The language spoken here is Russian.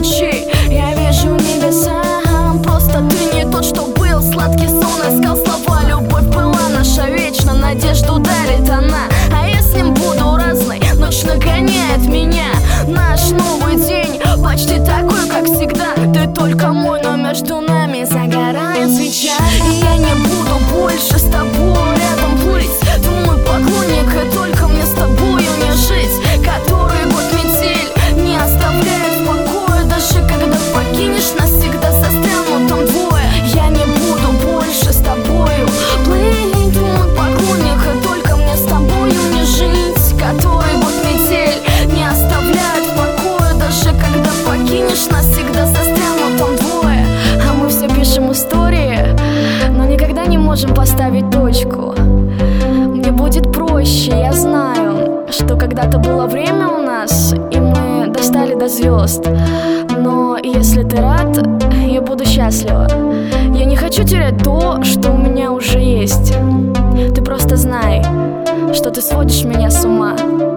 мечи. Я вижу небеса, просто ты не тот, что был. Сладкий сон искал слова, любовь была наша вечна, надежду дарит она. А я с ним буду разной, ночь нагоняет меня. Наш новый день почти такой, как всегда. Ты только мой, но между нами загорает свеча. И я не буду больше с тобой рядом плыть. Ты мой поклонник, и только мне с тобою не жить. Который год метель не оставляет в покое. Даже когда покинешь нас, всегда застряну там двое. Я не буду больше с тобою плыть. Ты мой поклонник, и только мне с тобою не жить. Который год метель не оставляет в покое. Даже когда покинешь нас, всегда застряну там двое. А мы все пишем истории, но никогда не можем поставить точку. Мне будет проще, я знаю, что когда-то было время у нас, и мы достали до звезд. Но если ты рад, я буду счастлива. Я не хочу терять то, что у меня уже есть. Ты просто знай, что ты сводишь меня с ума.